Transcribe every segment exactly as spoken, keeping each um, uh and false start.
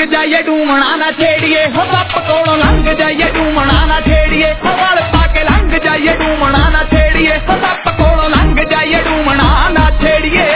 जाइए डूमना ना छेड़िए हो सप कोलों लंघ जाइए डूमना ना छेड़िए वल पाके लंघ जाइए डूमना ना छेड़िए हो सप कोलों लंघ जाइए डूमना ना छेड़िए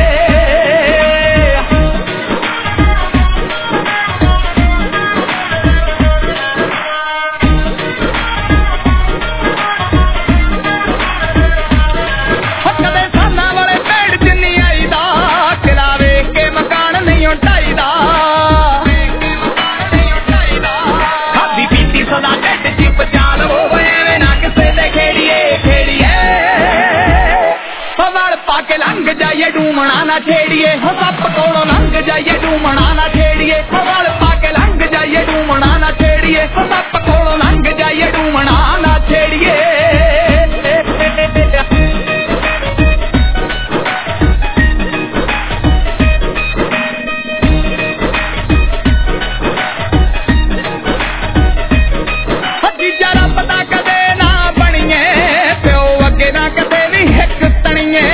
पाके लंघ जाइए डूमना ना छेड़िए हो सप कोलों लंघ जाइए डूमना ना छेड़िए वल पाके लंघ जाइए डूमना ना छेड़िए हो सप कोलों लंघ जाइए डूमना ना छेड़िए जीजा रब दा कदे ना बनिए प्यो अगे ना कदे भी हिक तणिए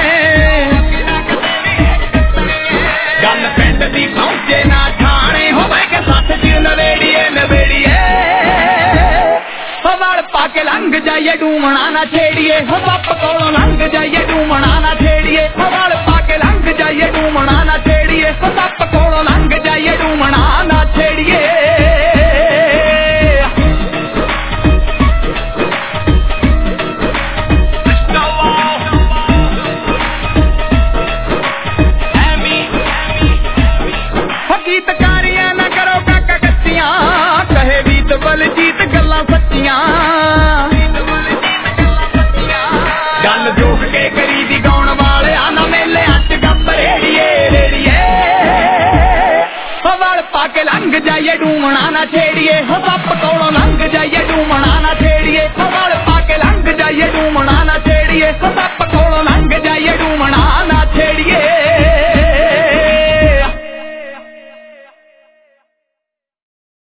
पाके लंघ जाइए डूमना ना छेड़िए हो सप कोलों लंघ जाइए डूमना ना छेड़िए वल पाके लंघ जाइए डूमना ना छेड़िए हो सप कोलों लंघ जाइए डूमना ना छेड़िए गीतकारियां ना करो काका कच्चियां कहे बीत बल जीत गल्लां सच्चियां गल जोक के करी दी गाउण वाले आना मेले अच गप रेड़िए रेड़िए वल पाके लंघ जाइए डूमना ना छेड़िए हो सप कोलों लंघ जाइए डूमना ना छेड़िए वल पाके लंघ जाइए डूमना ना छेड़िए